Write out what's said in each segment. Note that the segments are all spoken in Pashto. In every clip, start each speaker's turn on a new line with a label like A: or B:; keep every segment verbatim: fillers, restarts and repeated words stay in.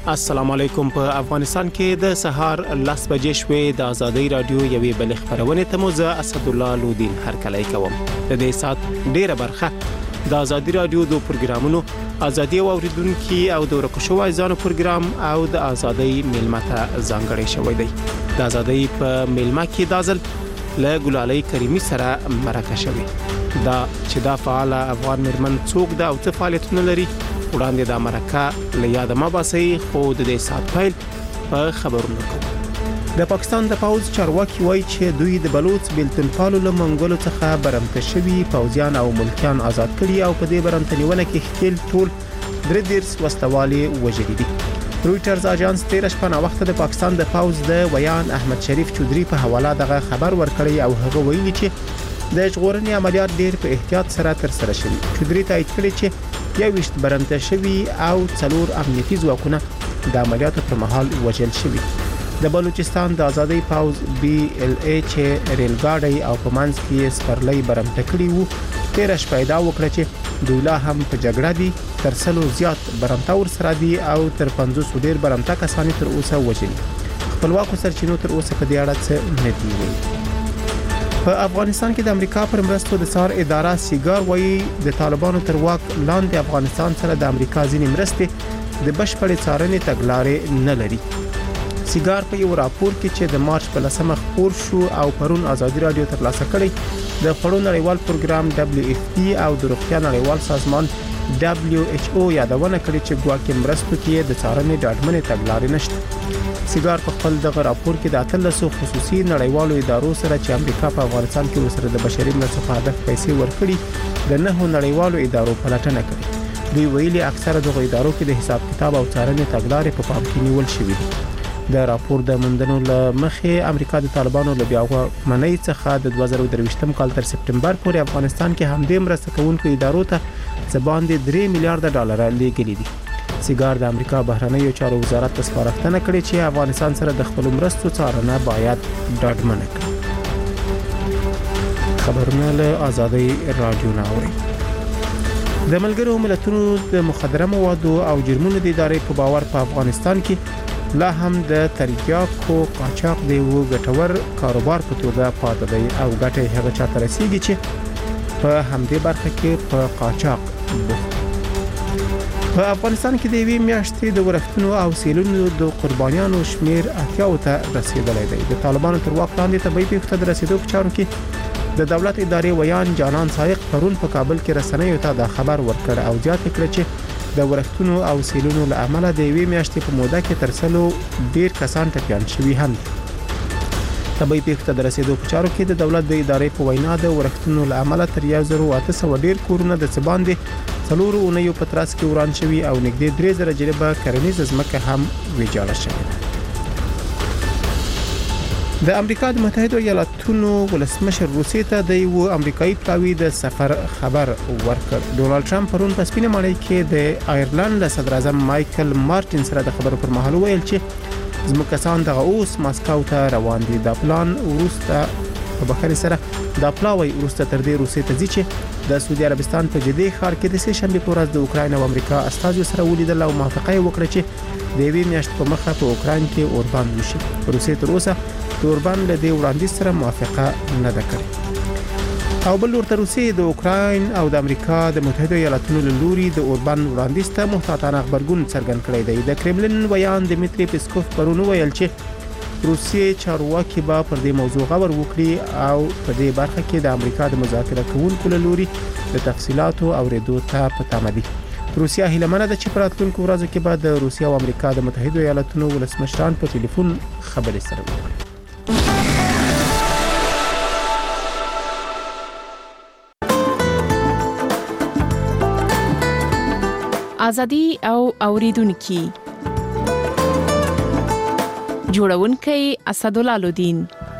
A: السلام علیکم. په افغانستان کې د سهار لس بجې شوې د ازادي رادیو یوې بل خبرونه ته مو زه اسد الله لودین هرکلی کوم. د دې سات ډیره برخه د ازادي رادیو د پروګرامونو ازادي اوریدونکو او د ورکشو ځانو پروګرام او د ازادي میلمته ځانګړی شوی دی. د ازادي په میلمه کې دازل له ګلالۍ کریمي سره مرکه شوی دا چې دا فعال افغان مرمن څوک دا او څه فعالیتونه لري وړاندې د امریکا له یاد ما باسي خو د دې سات پیل په خبرونو کوي. د پاکستان د پاوز چارواکي وایي چې دوی د بلوچ بلتنپالو له منګولو څخه برمته شوي پوځیان او ملکیان آزاد کړي او په دې برمتنیونه کې خپل ټول درې دیرس وسوالي وژلي دي. رويټرز اژانس تیر شپه نا وخت د پاکستان د پاوز د ویان احمد شریف چودري په حواله دغه خبر ورکړی او هغه ویلي چې د ژغورنې عملیات ډیر په احتیاط سره تر سره شوي. چودري تایید کړی چې یو وشت برمته شوي او څلور امنیتي ځواکونه د عملیاتو پر مهال وژل شوي. د بلوچستان د آزادۍ پاوز بي ال اي چې ریل ګاډي او په منځ کې سپرلۍ برمته کړي وو تیر شپه دا وکړه چې دوی لا هم په جګړه دي تر څلو زیات برمته ور سره دي او تر پنځوس ډیر برمته کسان تر اوسه وژلي. خپلواکو سرچینو تر اوسه په دې اړه څه نه دی ویلي. په افغانستان کې د امریکا پر مرستو د سار اداره سیګار وایي د طالبانو تر واک لاندې افغانستان سره د امریکا ځینې مرستې د بشپړې څارنې تګلارې نه لري. سیګار په یو راپور کې چې د مارچ په لسمه خپور شو او پرون ازادي رادیو ترلاسه کړی د خړو نړیوال پروګرام دبليو اف پی او د روغتیا نړیوال سازمان دبليو ایچ او یادونه کړې چې ګواکې مرستو کې د څارنې ډاډمنې تګلارې نشته. سیګار په خپل دغه راپور کې د اتلسو خصوصي نړیوالو ادارو سره چې امریکا په افغانستان کې وسره د بشري مرستو په هدف پیسې ورکړي د نهو نړیوالو ادارو پلټنه کړې. دوی ویلي اکثره دغه ادارو کې د حساب کتاب او څارنې تګلارې په پام کې نیول شوې دي. د راپور د موندنو لمخې امریکا د طالبانو له بیاغه منۍ څخه د دوه زره درویشتم کال تر سپټمبر پورې افغانستان کې همدې مرسته کوونکو ادارو ته ځبان د درې میلیارډ ډالر لیږلي دي. سیګار د امریکا بهرنیو چارو وزارت ته سپارښتنه کړې چې افغانستان سره د خپل مرستو څارنه باید ډاډمنه کړي. خبرونه له ازادي رادیو ناوړي. د ملګرو ملتونو د مخدره موادو او جرمونو د ادارې په باور په افغانستان کې لا هم د تریاکو قاچاق دی و ګټور کاروبار په توګه پاتې دی او ګټه هغه چاته رسیږي چې په همدې برخه کې په قاچاق بوخت. په افغانستان کې د یوې میاشتې د ورښتونو او سیلونو د قربانیانو شمیر اتیاو ته رسیدلی دی. د طالبانو تر واک لاندې طبي پیښو ته رسیدو په چارو کې د دولت ادارې ویان جانان سایق پرون په کابل کې رسنیو ته د خبر ورکړ او زیاته کړه چې د ورښتونو او سیلونو له امله د یوې میاشتې په موده کې تر څلو ډیر کسان ټپیان شوي هم. طبي پیښو ته رسیدو په چارو کې د دولت د ادارې په وینا د ورښتونو له امله تر یو زره اته سوه ډیر کورونه د څباندې څلورو اونیو په ترڅ کې وران شوي او نږدې درې زره جریبه کرنیزه ځمکه هم ویجاړه شوې ده. د امریکا د متحده ایالاتونو ولسمشر روسیې ته د یو امریکایي پلاوی د سفر خبر ورکړ. ډونالد ټرمپ پرون په سپینه ماڼۍ کې د آیرلند له صدر اعظم مایکل مارټین سره د خبرو پر مهال ویل چې زموږ کسان دغه اوس ماسکو ته روان دي. د پلان ورسته په بخښنې سره د پلاوی ورسته تر دې روسیې ته ځي چې د سعودي عربستان په جدي ښار کې د سه شنبه په ورځ د اوکراین او امریکا استازو سره ولیدل او موافقه وکړه چې د یوې میاشتې په مخه په اوکراین کې اوربان وشي. روسیې تر اوسه د اوربان له دې وړاندیز سره موافقه نه ده کړې. او بل ورته روسیې د اوکراین او د امریکا د متحده ایالاتونو له لوري د اوربان وړاندیز ته محتاطانه خبرګون څرګند کړی دی. د کرملین ویان دمیتری پیسکوف پرون ویل چې روسیې چارواکي به پر دې موضوع غور وکړي او په دې برخه کې د امریکا د مذاکره کوونکو له لوري د تفصيلاتو اوریدو ته په تمه دي. روسیا هیله منه ده چې په راتلونکو ورځو کې به د روسیا او امریکا د متحده ایالاتونو ولسمشران په ټلیفون خبرې سره وکړي.
B: ازادي او اوریدونکو جوړونکی اسد الله لودین.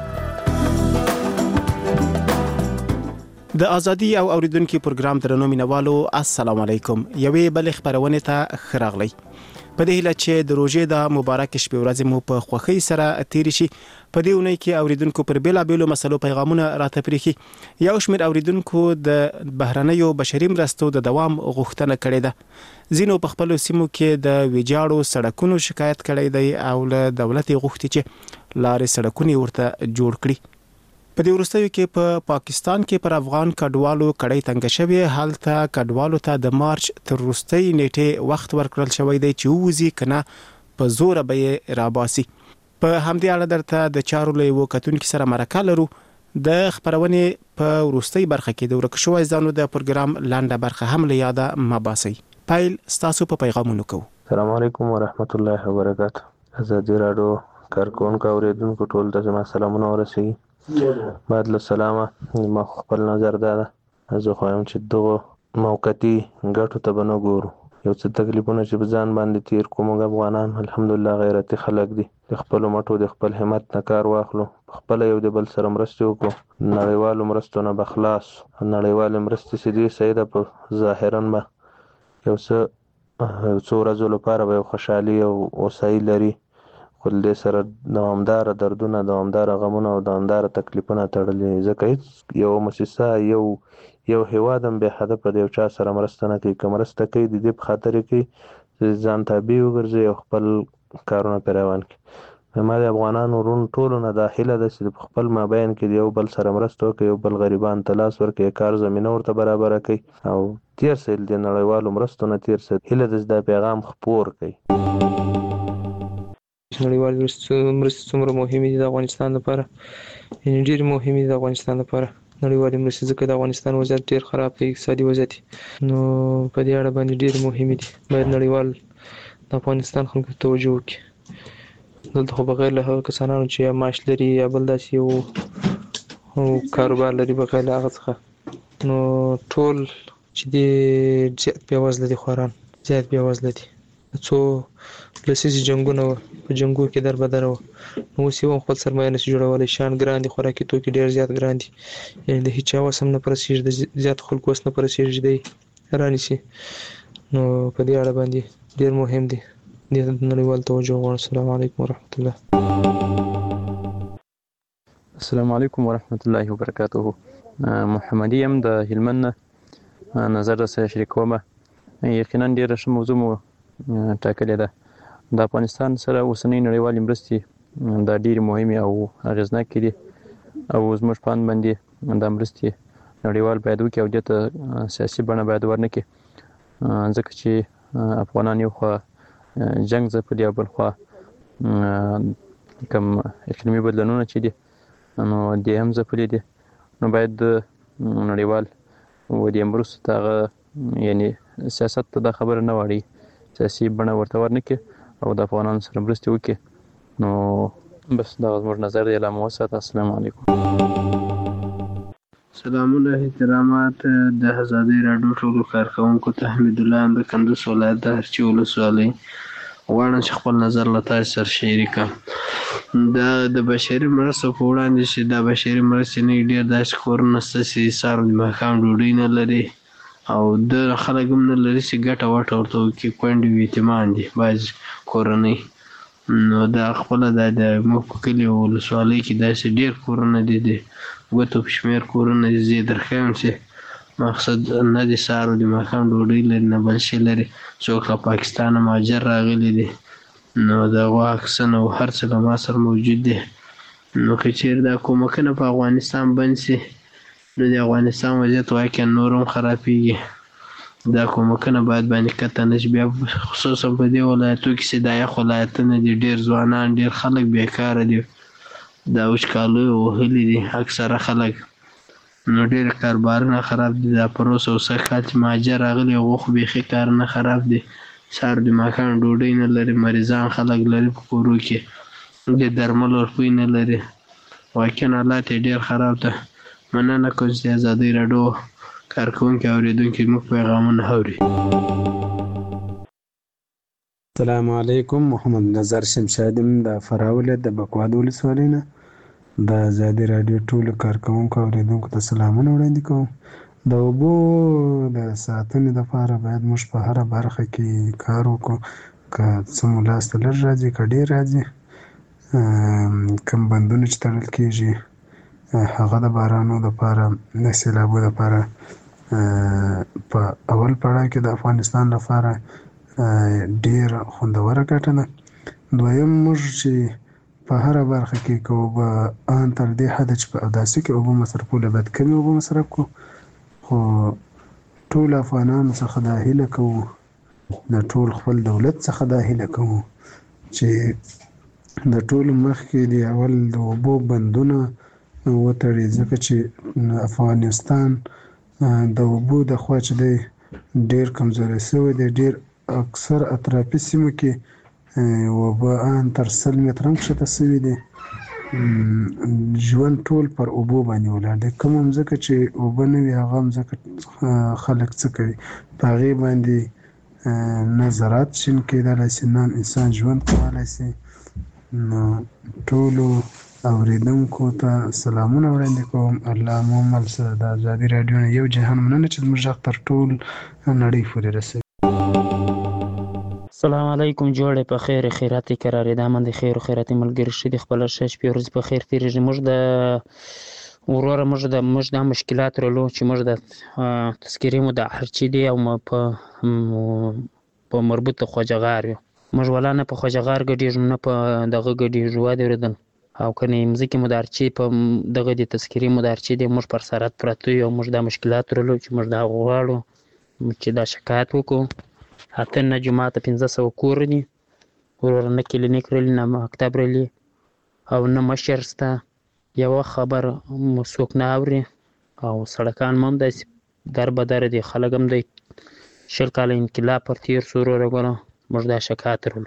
A: د ازادي او اوریدونکو پروګرام درنو مینوالو السلام علیکم. یوې بل خبرونه ته خراغلی. په دې هیله چې د روژې د مبارک شپې ورځې مو په خوښۍ سره تیرې شي. په دې اونۍ کې اوریدونکو پر بیلابېلو مسلو پیغامونه راته پرېښي. یو شمېر اوریدونکو د بهرنیو بشري مرستو د دوام غوښتنه کړې ده. ځینو په خپلو سیمو کې د ویجاړو سړکونو شکایت کړی دی او له دولت غوښتي چې لارې سړکونه ورته جوړ کړي. په دې وروستیو کې په پا پاکستان کې پر افغان کډوالو کړۍ تنګ شوی. هلته کډوالو ته د مارچ تر وروستۍ نیټې وخت ورکړل شوی دی چې ووځي کنه په زور به یې راباسي. په همدې اړه درته د چارو له یو کتونکو سره مرکه لرو. د خبرونې په وروستۍ برخه کې د ورک شوی ځانو د پروګرام لاندې برخه هم له یاده مباسي. پایل ستاسو په پیغامونو کو.
C: السلام علیکم ورحمت الله وبرکاته. ازادي راډیو کارکونکو اوریدونکو ټول ته زما سلامونه ورسوي. بعد له سلامه ما خپل نظر دا ده زه خوایم چې دغه موقتي ګټو ته به نه ګورو. یو څه تکلیفونه چې په ځان باندې تیر کوم افغانان الحمدلله غیرتي خلک دي. د خپلو مټو د خپل همت نه کار واخلو، خپله یو د بل سره مرستې وکړو. نړیوالو مرستو نه به خلاص. نړیوالې مرستې چې دي صحیح ده، په ظاهرا به یو څه یو څو ورځو لپاره به یو خوشحالي او هوسایي لري، خو دې سره دوامداره دردونه، دوامداره غمونه او دوامداره تکلیفونه تړلي. ځکه هیڅ یو مؤسسه یو یو هیواد هم بې هدفه د یو چا سره مرسته نه کوي. که مرسته کوي د دې په خاطر کوي چې ځان تابع وګرځي او خپل کارونه پرې روان کړي. ما د افغانانو ورونو ټولو نه دا هیله ده چې په خپل مابین کې د یو بل سره مرسته وکړي، یو بل غریبان ته لاس ورکړي، کار زمینه ورته برابره کړي او تیر سي د نړیوالو مرستو نه تیر سي. هیله ده چې دا پیغام خپور کړي.
D: نړیوال مرستې څومره مهمې دي د افغانستان لپاره، یعنې ډېرې مهمې دي د افغانستان لپاره نړیوالې مرستې، ځکه د افغانستان وضعیت ډېر خراب دی، اقتصادي وضعیت. نو په دې اړه باندې ډېرې مهمې دي. باید نړیوال د افغانستان خلکو ته توجه وکړي. دلته خو بغیر له هغه کسانو چې یا معاش لري یا بل داسې یو کاروبار لري، بغیر له هغه څخه نو ټول چې دی زیات بېوزله دي، خواران زیات بېوزله دي. څو لسیزې جنګونه وه، په جنګو کې در بدره وه، نو اوس یې هم خپل سرمایه نشي جوړولی. شیان ګران دي، خوراکي توکي ډېر زیات ګران دي، یعنې د هېچا وس هم نه په رسېږي، د زیاتو خلکو وس نه په رسېږي چې دی رانیسي. نو په دې اړه باندې ډېر مهم دي، دې ته نړیوال توجه غواړم. السلام علیکم ورحمت الله.
E: السلام علیکم ورحمت الله وبرکاته. محمدي یم د هلمند نه، نظر درسره شریکوم. یقینا ډېره ښه موضوع مو ټاکلې ده. د افغانستان سره اوسنۍ نړیوالې مرستې دا ډېرې مهمې او اغېزناکې دي او زموږ په اند باندې دا مرستې نړیوال باید وکړي او دې ته سیاسي بڼه باید ورنکړي، ځکه چې افغانان یو خوا جنګ ځپلي او بل خوا کوم اقلیمي بدلونونه چې دي نو دې هم ځپلي دي. نو باید نړیوال و دې مرستو ته هغه یعنې سیاست ته دا خبره نه واړي، سیاسي بڼه ورته ورنکړي او د افغانانو سره مرستې وکړي. نو بس دا زموږ نظر دی. لا مو وساته. السلام علیکم.
F: سلامونه احترامات د ازادي راډیو ټولو کارکونکو ته. حمید الله د کندوز ولایت د هرچی ولسوالۍ غواړم چې خپل نظر له تاسو سره شریک کړم. دا د بشري مرستو په وړاندې چې دا بشري مرستې نه ډېر داسې کورونه شته چې سهار د ماښام ډوډۍ نه لري او د خلک هم نه لري چې ګټه وټه ورته وکړي. کونډې او یتیمان دي بعض کورنۍ. نو دا خپله دا د موږ په کلي او ولسوالۍ کې داسې ډېر کورونه دي، د ګوتو په شمېر کورونه دي. زه یې درښیم چې مقصد نه د سهار او د ماښام ډوډۍ لري نه بل شی لري. څوک له پاکستانه مهاجر راغلي دي، نو د هغو عکسونه او هر څه له ما سره موجود دي. نو که چېرې دا کومکونه په افغانستان بند شي نو د افغانستان وضعیت واقعا نور هم خرابېږي. دا کومکونه باید باندې کته نه شي. بیا خصوصا په دې ولایتو کې چې دا یخ ولایتونه دي، ډېر ځوانان ډېر خلک بېکاره دي، دا وچکالۍ وهلي دي اکثره خلک. نو ډېر کاروبارونه خراب دي. دا پروس او سږ کال چې مهاجر راغلي هغو خو بیخي کارونه خراب دي. سهار د ماښام ډوډۍ نه لري، مریضان خلک لري په کورو کې، د درملو روپۍ نه لري. واقعا حالات یې ډېر خراب ده. مننه کوم چې د ازادۍ راډیو کارکونکي اورېدونکي موږ پیغامونه اوري.
G: السلام علیکم. محمد نظر شمشاد د فراه ولایت د بکواد ولسوالۍ نه. د ازادۍ راډیو ټولو کارکونکو اورېدونکو ته سلامونه وړاندې کوم. د اوبو د ساتنې لپاره باید موږ په هره برخه کې کار وکړو. که څه مو لاس ته لږ راځي که ډېر راځي، کوم بندونه چې تړل کېږي هغه د بارانو دپاره د سیلابو دپاره په اول پړاو کې د افغانستان لپاره ډېره خوندوره ګټه ده. دویم موږ چې په هره برخه کې که اوبه ان تر دې حده چې په اوداسه کې اوبه مصرفول باید کمې اوبه مصرف کړو، خو ټول افغانانو څخه دا هیله کوو، د ټول خپل دولت څخه دا هیله کوو چې د ټولو مخکې د اول د اوبو بندونه وتړي، ځکه چې افغانستان د اوبو د خوا چې دی ډېر کمزوری شوی دی. ډېر اکثر اطرافي سیمو کې اوبه ان تر سل متره هم کښته شوي دي. ژوند ټول پر اوبو باندې ولاړ دی. کومه مځکه چې اوبه نه وي هغه مځکه خلک څه کوي؟ په هغې باندې نه زراعت شین کېدلی شي، نه انسان ژوند کولی شي. نو ټولو اورېدونکو ته سلامونه وړاندې کوم. الله مو مل شه. د ازادي راډیو نه یو جهان مننه چې زموږ غږ تر ټول نړۍ پورې رسوي.
H: السلام علیکم. جوړې په خیر خیراتي قرارې دا من د خیر او خیراتي ملګري شي د خپل شش په ورځ په خیر تیریږي. موږ د وروره موږ د موږ د مشکلات رلو چې موږ د تذکرې مو د هرچی دی او په په مربوط خواجهغار یو. موږ ولا نه په خواجهغار ګډېږو نه په دغه ګډېږو وادي اورېدل او کنې مځکې مو د هرچی په دغه د تذکرې مو د هرچی دی موږ پر سرحد پراته یو. موږ دا مشکلات رلو چې موږ دا غواړو چې دا شکایت وکړو. اته نه جماعت پنځه سوه کور دي وروره، نه کلینیک رلی نه مکتب رلی او نه مشر شته. یوه خبر څوک نه اوري او سړکان هم داسې در بدره دي. خلک هم دی شل کاله انقلاب پر تېر شو وروره ګوره موږ دا شکایت رلو.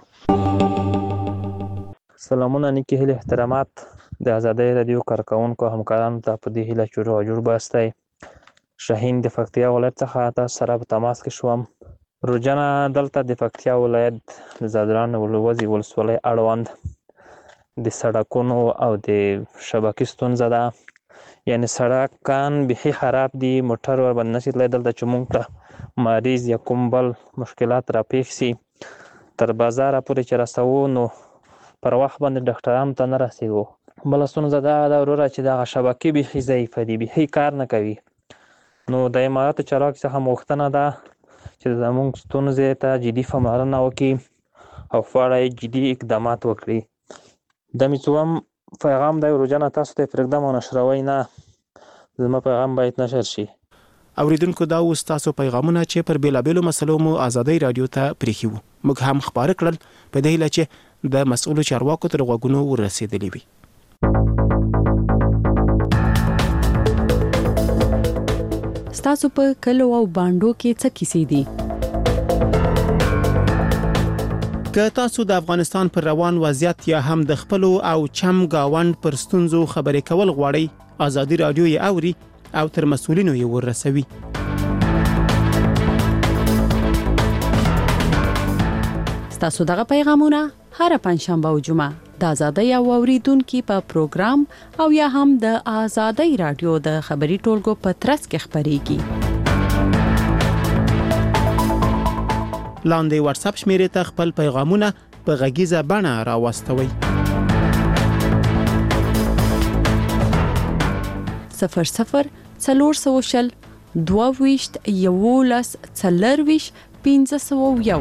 E: سلامونه، نیکې هیلې احترامات د ازادۍ راډیو کارکوونکو همکارانو ته په دې هیله چې روغ جوړ باستی. شاهین د پکتیا ولایت څخه تاسو سره په تماس کې شوم. روجنه دلته د پکتیا ولایت د زادران ولوزي ولسوالۍ اړوند د سړکونو او د شبکې ستونزه ده. یعنې سړکان بیخي خراب دي، موټر ورباندې نشي تللی. دلته چې موږ ته مریض یا کوم بل مشکلات راپېښ سي تر بازاره پورې چې رسوو نو پر وخت باندې ډاکټرانو ته نه رسېږو. بله ستونزه دغه ده وروره چې دغه شبکې بیخي ضعیفه دي، بیخي کار نه کوي. نو د اماراتو چارواکو څخه غوښتنه ده چې زموږ ستونزې ته جدي پاملرنه وکړي او په اړه یې جدي اقدامات وکړي. د مې څوم پیغام دی روجنه تاسو ته پرېږدم او نشروئ نه، زما پیغام باید نشر شي.
A: اوریدونکو دا اوس تاسو پیغامونه چې پر بیلابیلو مسلو مو ازادۍ راډیو ته پرېښي وو موږ هم خپاره کړل په دې هیله چې د مسؤلو چارواکو تر غوږونو ورسېدلي وي.
I: ستاسو په کلو او بانډو کې څه کیسې دي؟
A: که تاسو د افغانستان پر روان وضعیت یا هم د خپلو او چم گاوند پر ستونزو خبرې کول غواړئ، ازادي راډیو یې اوري او تر مسؤلینو یې ورسوي.
I: ستاسو دغه پیغامونه هر پنځشنبه او جمعه د ازادۍ او اوریدونکو په پروګرام او یا هم د ازادۍ راډیو د خبري ټولګو په ترڅ کې خبريږي.
A: لاندې واتس اپ شمیرې ته خپل پیغامونه په غږیزه بڼه راوستوئ.
I: صفر صفر څلور سوه شل دوه ویشت یولس څلور ویشت پنځه سوه یو.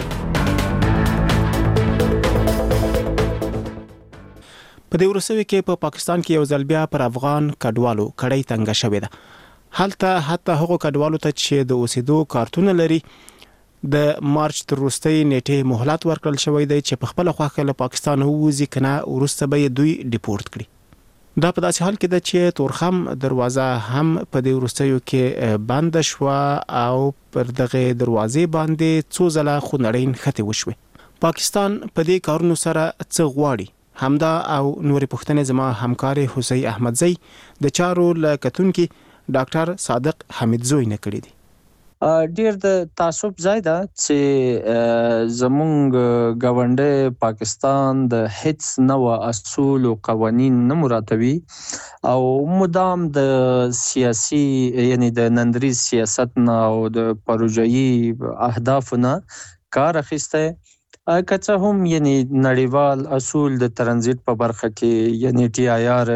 A: په دې ورسوي کې په پاکستان کې یو ځل بیا پر افغان کډوالو کډۍ تنګه شوې ده. هلته حتی هغو کډوالو ته چې د اوسېدو کارتونه لري د مارچ تر وروستۍ نیټې مهلت ورکړل شوی دی چې په خپله خوښه له پاکستان ووځي، که نه وروسته به یې دوی ډیپورټ کړي. دا په داسې حال کې ده چې تورخم دروازه هم په دې وروستیو کې بنده شوه او پر دغه دروازې باندې څو ځله خونړۍ نښتې وشوې. پاکستان په دې کارونو سره څه غواړي؟ همدا او نورې پوښتنې زما همکار حسین احمدزی د چارو له کتونکي ډاکټر صادق حمیدزوی نه کړی دي.
J: ډیر د تعصب ځای ده چې زمونږ ګاونډي پاکستان د هیڅ نوع اصول او قوانین نه مراتبي او مدام د سیاسي یعنی د نندري سیاست نه او د پروژوي اهداف نه کار اخیسته که څه هم یعنی نړیوال اصول د ترانزیت په برخه کې یعنی ټي آی آر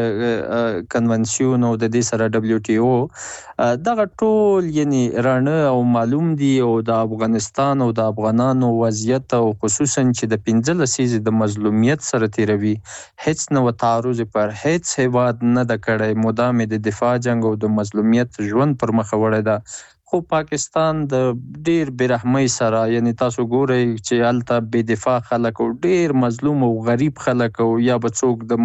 J: کنونسیون او د دې سره دبليو ټي او دغه ټول یعنی رانه او معلوم دي او د افغانستان او د افغانانو وضعیت او خصوصا چې د پنځه لسیزې د مظلومیت سره تیروي هیڅ نو تعرض پر هیڅ هیواد نه د کړی مدام د دفاع جنگ او د مظلومیت ژوند پر مخ وړی ده خو پاکستان د ډیر برحمۍ سره یعنی تاسو ګورئ چې هلته بې دفاع خلک او ډیر مظلوم او غریب خلک او یا به څوک د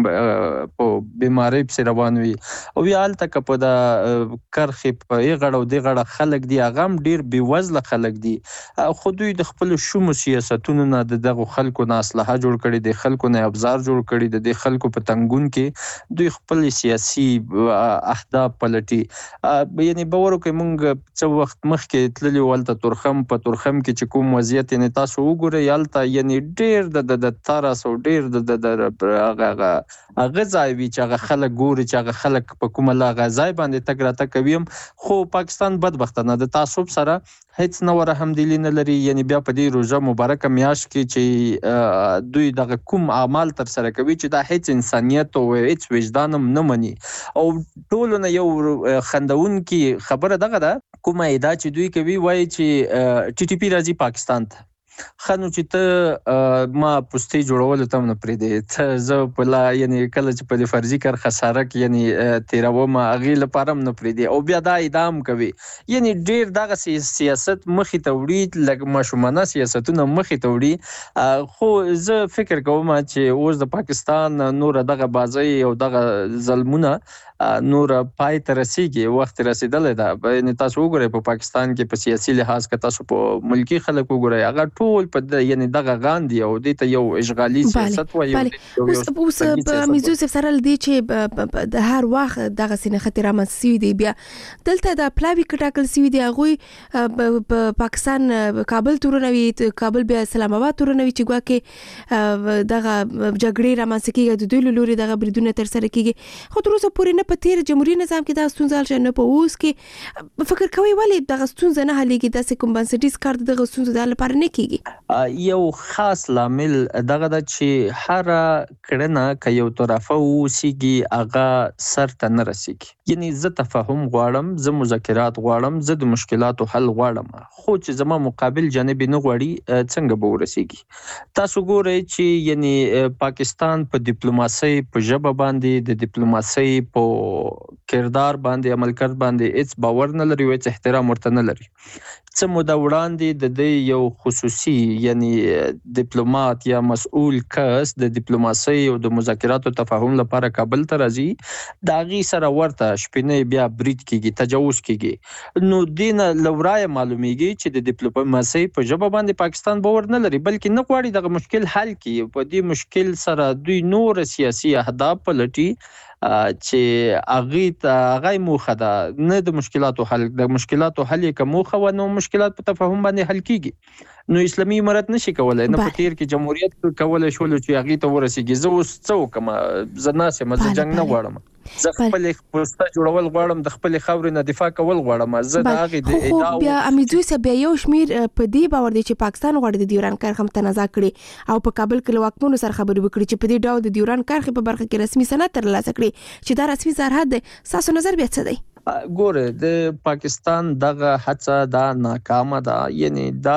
J: په بیمارۍ پسې روان وي او یا هلته که په د کرښې په یې غړه او دې غړه خلک دي هغه هم ډیر بېوزله خلک دي خو دوی د خپلو شومو سیاستونو نه د دغو خلکو نه اسلحه جوړ کړي د خلکو نه ابزار جوړ کړي د دې خلکو په تنګون کې دوی خپل سیاسي اهداف پلټي یعنی باور وکړئ موږ څه وخت مخکې تللي ولته تورخم په تورخم کې چې کوم وضعیت یعنی تاسو وګورئ هلته یعنی ډېر د د ترس او ډېر د د هغه هغه ځای وي چې هغه خلک ګوري چې هغه خلک په کومه هغه ځای باندې تګ راتګ کوي هم خو پاکستان بدبختانه د تعصب سره هیڅ نه رحمدلي نه لري یعنی بیا په دې روژه مبارکه میاشت کې چې دوی دغه کوم اعمال تر سره کوي چې دا هیڅ انسانیت او هیڅ وجدان هم نه مني او ټولو نه یو خندونکي خبره دغه ده کومه ادعا چې دوی کوي وایي چې ټي ټي پی راځي پاکستان ته خنو چې ته ما پوستې جوړول ته نه پرېږدې ته زه په لا یعنی کله چې په دې فرضي کار خساره کې یعنی تیروم هغې لپاره هم نه پرېږدې او بیا دا ادعا هم کوي یعنی ډېر دغه سیاست مخې ته وړي لږ ماشومانه سیاستونه مخې ته وړي خو زه فکر کوم چې اوس د پاکستان نوره دغه بازۍ او دغه ظلمونه نور پای ته رسیږي وخت رسیدلی ده یعنی تاسو وګورئ په پاکستان کې په سیاسي لحاظ که تاسو په ملکي خلک وګورئ هغه ټول په یعنی دغه غاندي او دې ته یو اشغالي سیاست وایي
K: اوس میزو صاحب سره دې چې د هر وخت دغه سینه خطر رامنځته شوي دي بیا دلته د پلاوي کټاکل شوي دي هغوی په پاکستان کابل تورنوي کابل بیا اسلام آباد تورنوي چې ګواکې دغه جګړې رامنځته کېږي د دوی له لورې دغه بریدونه ترسره کېږي خو تر اوسه پورې نه په تیر جمهوریت نظام کې دا ستونزه حل شوې نه په اوس کې فکر کوئ ولې دغه ستونزه نه حلېږي داسې کوم بنسټیز کار د دغه ستونزو د حل لپاره نه کېږي
J: یو خاص لامل دغه ده چې هره کړنه که یو طرفه واوسېږي هغه سر ته نه رسېږي یعنی زه تفاهم غواړم زه مذاکرات غواړم زه د مشکلاتو حل غواړم خو چې زما مقابل جانب نه غواړي څنګه به ورسېږي تاسو ګورئ چې یعنی پاکستان په ډیپلوماسۍ په ژبه باندې د ډیپلوماسۍ په کردار باندې عمل کرد باندې هیڅ باور نه لري او هیڅ احترام ورته نه لري څه موده وړاندې د دې یو خصوصي یعنی ډیپلومات یا مسؤل کس د ډیپلوماسۍ او د مذاکراتو تفاهم لپاره کابل ته راځي د هغې سره ورته شپینۍ بیا برید کېږي تجاوز کېږي نو دې نه له ورایه معلومیږي چې د ډیپلوماسۍ په ژبه باندې پاکستان باور نه لري بلکې نه غواړي دغه مشکل حل کړي په دې مشکل سره دوی نور سیاسي اهداف پلټي چې هغې ته هغه موخه ده نه د مشکلاتو حل د مشکلاتو حل یې که موخه وه نو مشکلات په تفاهم باندې حل کېږي نو اسلامي امارت نشي کولی نه په تیر کې جمهوریت کولی شولو چې هغې ته ورسېږي زه اوس څه وکړم زه ناست یم زه جنګ نه غواړم زه خپلې پوسته جوړول غواړم د خپلې خاورې نه دفاع کول غواړم زه د هغې د ادعا
K: خو بیا امیدوي صاحب بیا یو شمېر په دې باور دی چې پاکستان غواړي د ډیورنډ کرښه متنازع کړي او په کابل کې له واکمنو سره خبرې وکړي چې په دې ډول د ډیورنډ کرښې په برخه کې رسمي سند ترلاسه کړي چې دا رسمي سرحد دی ستاسو نظر بیا څه دی
J: ګوره د پاکستان دغه هڅه دا ناکامه ده یعنی دا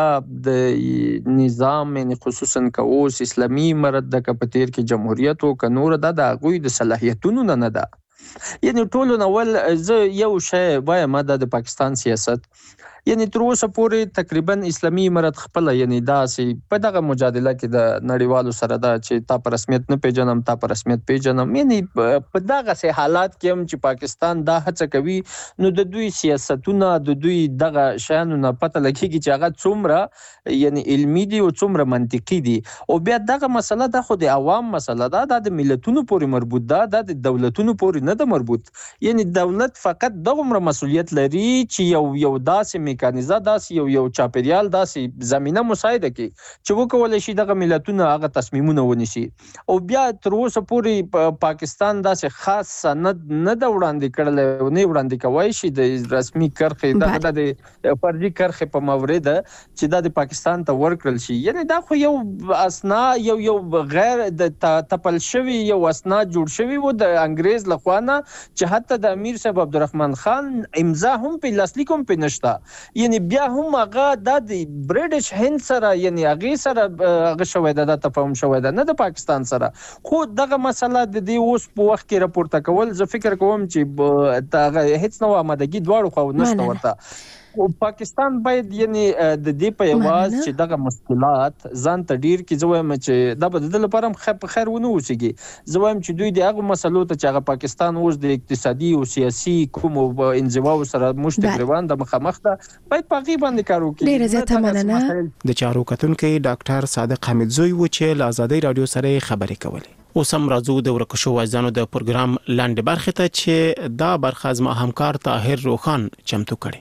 J: د نظام یعنی خصوصا که اوس اسلامي امارت ده که په تیر کې جمهوریت و که نور ده د هغوی د صلاحیتونو نه نه ده یعنی ټولو نه ول زه یو شی وایم دا د پاکستان سیاست یعنی تر اوسه پورې تقریبا اسلامي امارت خپله یعنی داسې په دغه مجادله کې د نړیوالو سره ده چې تا په رسمیت نه پیژنم تا په رسمیت پیژنم یعنی په دغسې حالات کې هم چې پاکستان دا هڅه کوي نو د دوی سیاستونه د دوی دغه شیانو نه پته لګېږي چې هغه څومره یعنی علمي دي او څومره منطقي دي او بیا دغه مسله ده خو د عوام مسله ده دا د ملتونو پورې مربوط ده دا د دولتونو پورې نه ده مربوط یعنی دولت فقط دغومره مسؤلیت لري چې یو یو داسې میکانیزه داسې یو یو چاپیریال داسې زمینه مساعده کړي چې وکولای شي دغه ملتونه هغه تصمیمونه ونیسي. او بیا تر اوسه پورې پاکستان داسې خاص سند نه د وړاندې کړل نه وړاندې کوي شي د رسمي کرخې دغه د فرضي کرخې په مورد چې دا د پاکستان ته ورکړل شي. یعنی دا خو یو اسنا یو یو غیر د تپل شوی یو اسناد جوړ شوی و د انګريز لخوا نه چې حتی د امیر صاحب عبدالرحمن خان امضا هم په لاسلیک هم په نشتا. یعنی بیا هم هغه د برټش هند سره یعنی هغه سره هغه شوی د تفاهم شوی د نه د پاکستان سره. خو دغه مسله د دې اوس په وخت کې راپورته کول زه فکر کوم چې دغه هیڅ نو آمادګي دواړو خو نشته ورته. او پاکستان باید یعنی د دې په یواز چې دغه مشکلات ځان ته ډیر کې زویم چې دا به د لپاره هم په خیر ونه وسیږي. زویم چې دوی د هغه مسلو ته چې هغه پاکستان اوس د اقتصادي او سیاسي کوم انزوا سره مشتګروان د مخامخ ده باید په غي باندې کار وکړي.
K: ډیر زیاته مننه.
A: د چارو کتونکو ډاکټر صادق حمید زوی و چې له آزادۍ رادیو سره خبرې کولې. اوس هم راځو د ورکشو وایزانو د پروګرام لاندې برخه ته چې دا برخه زما همکار طاهر روخان چمتو کړي.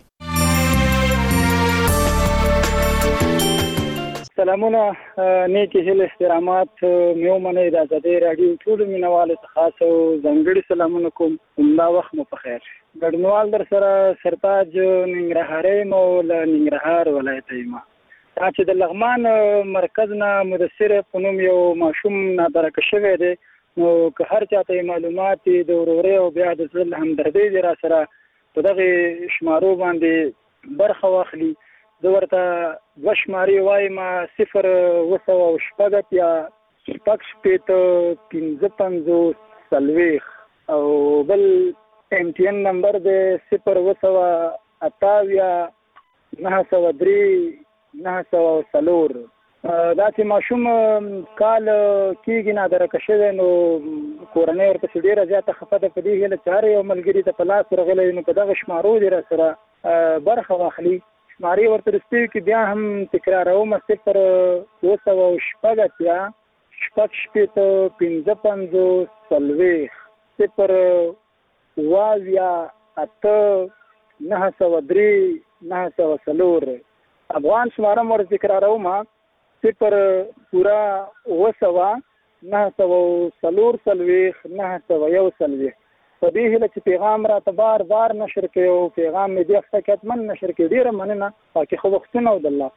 L: سلامونه نیکی هیله احترامات میو منه د آزادۍ رادیو ټول مینوال ته خاص او ځانګړي سلامونه کوم. همدا وخت مو په خیر. ګډنوال در سره سرتاج ننګرهاري مو له ننګرهار ولایت یم. دا چې د لغمان مرکز نه مدثر په نوم یو ماشوم نادرکه شوی دی نو که هر چاته معلومات د وروري او بیا د زل همدردي دی را سره په دغه شمارو باندې برخه واخلي. زه ورته دوه شمارې وایم صفر اوه سوه شپږ یا شپږ شپېته پنځه پنځوس څلوېښت او بل ایم ټي ان نمبر دی صفر اوه سوه اتاویا نهه سوه درې نهه سوه څلور. دا چې ماشوم کال کېږي نادرکه شوی نو کورنۍ ورپسې ډېره زیاته خفه ده. په دې هیله چې هر یو ملګري ته په لاس ورغلی نو په دغه شمارو دې را سره برخه واخلي. شمارې ورته رسېږي کې بیا هم تکراروم صفر اوه سوه شپږ اتیا شپږ شپېته پنځه پنځوس څلوېښت صفر اوه اویا اته نهه سوه درې نهه سوه څلور. افغان شماره م ورته تکراروم صفر پوره اوه سوه نهه سوه څلور څلوېښت نهه سوه یو څلوېښت. په دې هیله چې پیغام راته بار بار نشر کړي او پیغام مې دې هفته کې حتمن نشر کړي. ډېره مننه. پاکې خو وختونه او د الله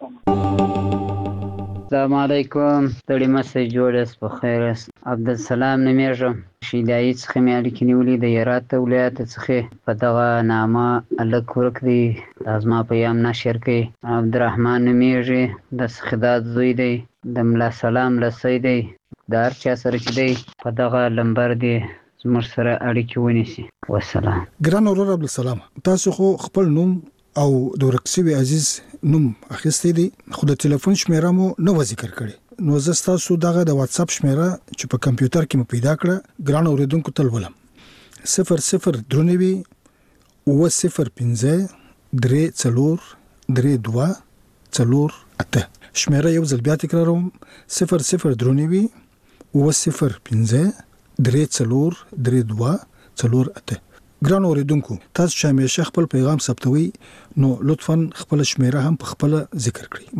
L: پامان.
M: السلام علیکم. ستړي مسئ جوړ په خیر است. عبدالسلام نومیږم. شیدایي څخه مې اړیکې نیولې د هرات ولایت څخه. په دغه نامه هلک ورک دی دا زما پیغام نشر کړي. عبدالرحمن نومیږي د سخداد زوی دی د ملا سلام لسی دی د هر چا سره چې دی په دغه لمبر دی زموږ سره اړیکې ونیسي. والسلام.
N: ګران ورور عبدالسلام تاسو خو خپل نوم او د ورک شوي عزیز نوم اخیستی دی خو د ټلیفون شمیره مو نه و ذکر کړي. نو زه ستاسو دغه د واتس اپ شمیره چې په کمپیوټر کې مو پیدا کړه ګران اوریدونکو ته ولولم. صفر صفر درې نوي اوه صفر پنځه درې څلور درې دوه څلور اته. شمیره یو ځل بیا تکراروم صفر صفر درې نوي اوه صفر پنځه درې څلور درې دوه څلور اته. ګران اوریدونکو تاسو چې همیشه خپل پیغام ثبتوي نو لطفاً خپل شمیره هم په خپل ذکر کړئ.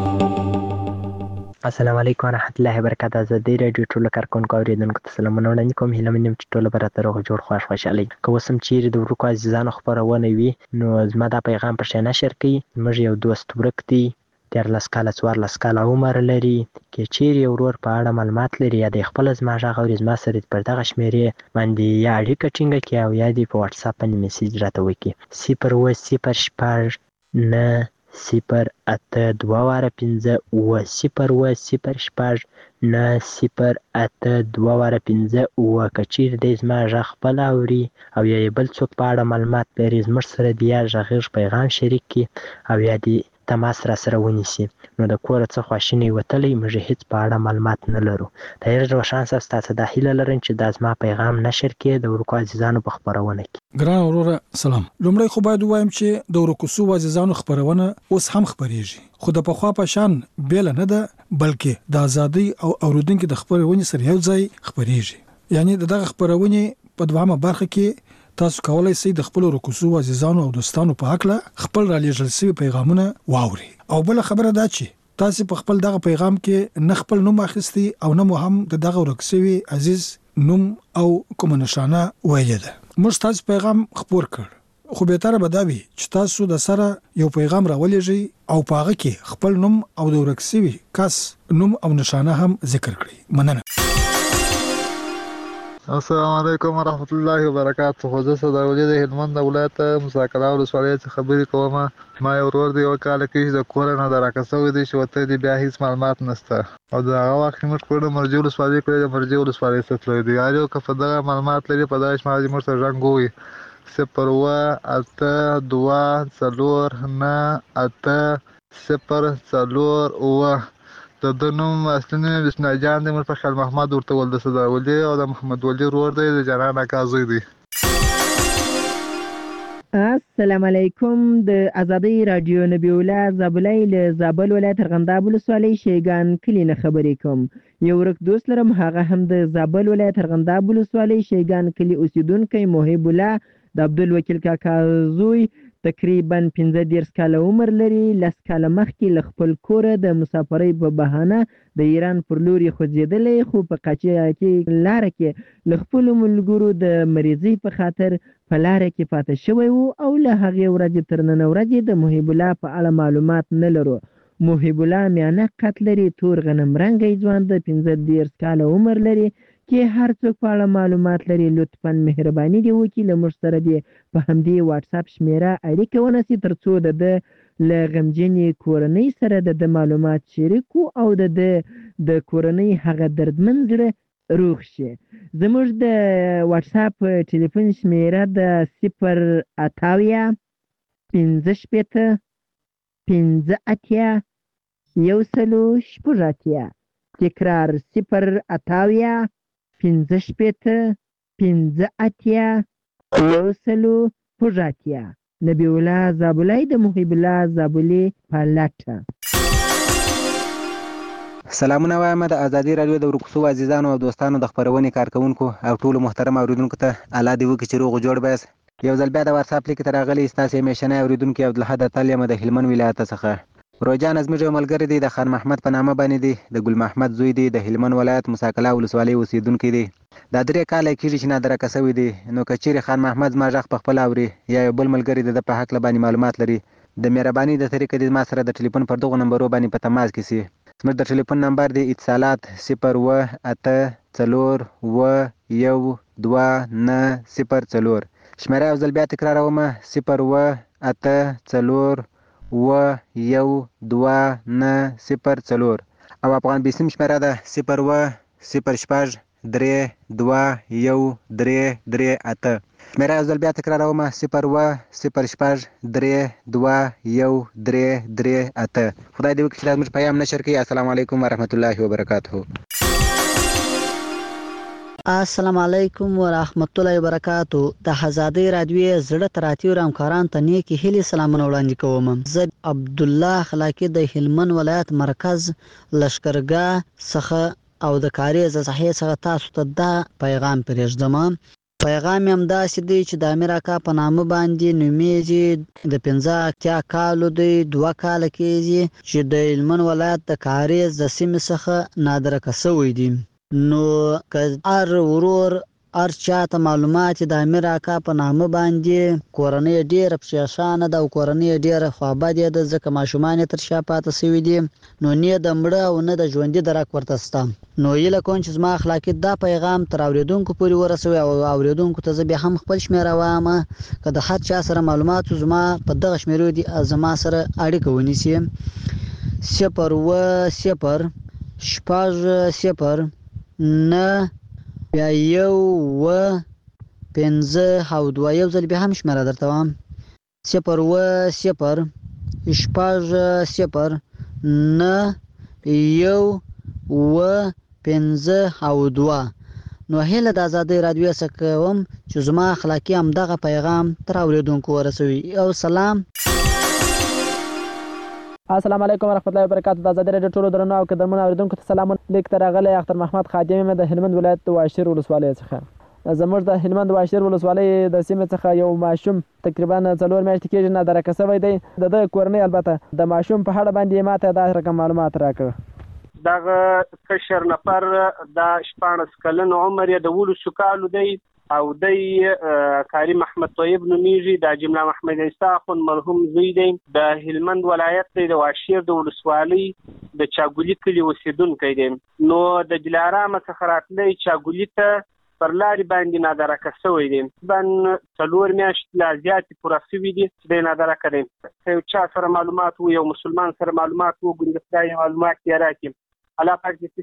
N: مننه.
O: السلام علیکم ورحمت الله وبرکاته. آزادۍ رادیو ټولو کارکونکو اوریدونکو ته سلامونه وړاندې کوم. هیله مې چې ټول به راته روغ جوړ خوښ خوشحالي. که اوس هم چیرې د ورکو عزیزانو خپرونه وي نو زما دا پیغام په شی نشر کړي. زموږ یو دوست ورک دی دیارلس کاله څوارلس کاله عمر لري. که چیرې یو ورور په اړه معلومات لري یا د خپل زما غږ اوري زما سره پر دغه شمیرې باندې یا اړیکه ټینګه کړي او یا دې په واتس اپ باندې میسیج راته وکړي. صفر اوه صفر شپږ نه صفر اته دوه واره پنځه اوه صفر اوه صفر شپږ نه صفر اته دوه واره پنځه اوه. که چیرې دی زما غږ خپل اوري او یا یې بل څوک په اړه معلومات لري زموږ سره د یا غږیز پیغام شریک کړي او یا دې تماس را سره ونیسي. نو د کوره څه خواشینی وتلی موږ هیڅ په اړه معلومات نه لرو. طاهر روشان صاحب تاسو دا هیله لرم چې دا زما پیغام نشر کړي د ورکو عزیزانو په خپرونه کې.
N: ګران وروره سلام. لومړی خو باید ووایم چې د ورکو سو عزیزانو خپرونه اوس هم خپریږي خو د پخوا په شان بیل نه ده بلکې د ازادۍ او اوریدونکو د خپرونې سره یو ځای خپریږي. یعنی دغه خپرونه په دوامه برخه کې تاسو کولای شئ د خپل رکوسو عزیزانو او دوستانو په حق له خپل را لېږل شوي پیغامونه واوري. او بل خبره دا چې تاسو په خپل دغه پیغام کې نه خپل نوم اخیستی او نه مو هم د دغه ورکسوي عزیز نوم او کوم نشانه ویلې ده. موږ تاسو پیغام خپور کړ، خو به تر به دا وي چې تاسو د سره یو پیغام راولېږئ او په هغه کې خپل نوم او د ورکسوي کس نوم او نشانه هم ذکر کړئ. مننه.
P: السلام علیکم ورحمت الله وبرکاته. خو زه صدرولي د هلمند ولایت مساکلا ولسوالۍ څخه خبرې کوم. ما یو ورور دی یو کال کې د کور نه د راکسوي دی چې وته دی بیا هیڅ معلومات نشته او د هغه وخت موږ کړو مرجو ولسوالۍ کړو د مرجو ولسوالۍ څخه دی یارو که په دغه معلومات لري په داش ماجي موږ سره رنګوي صفر و اته دوا څلور نه اته صفر څلور و د دنوم اصلي نوم بسم جان دی. موږ په خیال محمد ورته ول د صدرولي او د محمد ولی ورور دی د جنان اکازوی دی.
Q: السلام علیکم. د آزادۍ رادیو نبی الله زابلای له زابل ولایت ارغنداب ولسوالۍ شیګان کلی نه خبرې کوم. یو ورک دوست لرم، هغه هم د زابل ولایت ارغنداب ولسوالۍ شیګان کلی اوسیدونکی محب الله د عبدالوکیل کاکا زوی تقریبا پنځه دېرش کاله عمر لري. لس کاله مخکې له خپل کوره د مسافرۍ په بهانه د ایران پر لور یې خوځېدلی، خو په قاچاقي لاره کې له خپلو ملګرو د مریضۍ په خاطر په لاره کې پاتې شوی و او له هغې ورځې تر نن ورځې د محب الله په اړه معلومات نه لرو. محب الله میانه قد لري، تور غنم رنګی ځوان د پنځه دېرش کاله عمر لري. کې هر څوک په اړه معلومات لري لطفا مهرباني دی وکړي له موږ سره دی په همدې واتساپ شمیره اړیکه ونیسي تر څو د ده له غمجنې کورنۍ سره د ده معلومات شریک او د ده د کورنۍ هغه دردمن زړه روغ شي. زموږ د واتساپ ټلیفون شمیره د صفر اتاویا پنځه شپېته پنځه اتیا یو سلو شپږ اتیا. تکرار صفر اتاویا پنځه شپېته پنځه اتیا یو سلو شپږ اتیا. نبی الله زابلای د محب الله زابلي په لټه.
R: سلامونه وایم د آزادۍ رادیو د ورکوسو عزیزانو او دوستانو د خپرونې کارکونکو او ټولو محترم اوریدونکو ته الله دې وکړي چې روغ جوړ بایاست. یو ځل بیا د واتساپ لیک ته راغلی ستاسې همیشنی اوریدونکی عبدالحد اتل یم د هلمند ولایت څخه. روجان زموږ یو ملګری دی د خان محمد په نامه باندې دی، د ګل محمد زوی دی، د هلمند ولایت مساکلا ولسوالۍ اوسیدونکی دی. دا درې کاله کېږي چې نادرکه شوی دی. نو که چیرې خان محمد زما غږ په خپله اوري یا یو بل ملګری د ده په هکله باندې معلومات لري، د مهرباني د طریقې دې ما سره د ټلیفون پر دغو نمبرو باندې په تماس کې سي. زموږ د ټلیفون نمبر دی اتصالات صفر و اته څلور و یو دوه نه صفر څلور. شمیره یو ځل بیا تکراروم صفر و اته څلور و یو دوه نه صفر څلور او افغان بیسیم شمیره ده صفر و صفر شپږ درې دوه یو درې درې اته. شمیره یو ځل بیا تکراروم صفر و صفر شپږ درې دوه یو درې درې اته. خدای دې وکړي چې دا زموږ پیام نشر کړي. السلام علیکم ورحمت الله وبرکاته.
S: السلام علیکم ورحمت الله وبرکاتو. د آزادۍ رادیو زړه تراتیو همکارانو ته نیکې هیلې سلامونه وړاندې کوم. زه عبدالله خلاقي د هلمند ولایت مرکز لشکرګاه څخه او د کاریز صحیح څخه تاسو ته دا پیغام پرېږدم. پیغام هم داسې دی چې د امیر اکا په نامه باندې نومیږي، د پنځه اتیا کالو دی، دوه کاله کېږي چې د هلمند ولایت د کاریز د سیمې څخه نادرکه شوی دی. نو که هر ورور هر چاته معلومات د امیر اکا په نامه باندې کورنۍ ډېره پریشانه ده او کورنۍ ډېره خوابدې ده ځکه ماشومان یې تر شا پاته شوي دي، نو نه د مړه او نه د ژوندي درک ورته شته. نو هیله کوم چې زما اخلاقي دا پیغام تر اورېدونکو پورې ورسوي او اورېدونکو ته زه بیا هم خپل شمېره وایم. که د هر چا سره معلومات زما په دغه شمېرو دي زما سره اړیکه ونیسي. صفر و صفر شپږ صفر نه بیا یو و پنځه او دوه. یو ځل بیا هم شمېره درته وایم صفر و صفر شپږ صفر نه یو و پنځه او دوه. نو هیله د آزادۍ رادیو څخه کوم چې زما اخلاقي همدغه پیغام تر اورېدونکو ورسوي. او سلام.
T: السلام علیکم ورحمت الله وبرکاتو. د آزادۍ رادیو ټولو درنو او قدرمنو اورېدونکو ته سلام. لیک ته راغلی اختر محمد خادم یم د هلمند ولایت د واشیر ولسوالۍ څخه. زموږ د هلمند واشیر ولسوالۍ د سیمې څخه یو ماشوم تقریبا څلور میاشتې کېږي نادرکه شوی دی. د ده کورنۍ البته د ماشوم په اړه باندې ماته دا رقم معلومات راکړه.
U: دغه کشر نفر د شپاړس کلن عمر یې د ولسو کالو دی او دی کاری محمد طیب نومیږي. د جمله محمد عیسی اخون مرحوم زوی دی. د هلمند ولایت دی د واشیر د ولسوالۍ د چاګولي کلي اوسیدونکی دی. نو د دلارام څخه راتلی چاګولي ته پر لارې باندې نادرکه شوی دی. بن څلور میاشتې لا زیاتې پوره شوي دي چې دی نادرکه دی. که یو چا سره معلومات و یو مسلمان سره معلومات و ګوندې خدای معلومات یې راکړي. الله پاک دې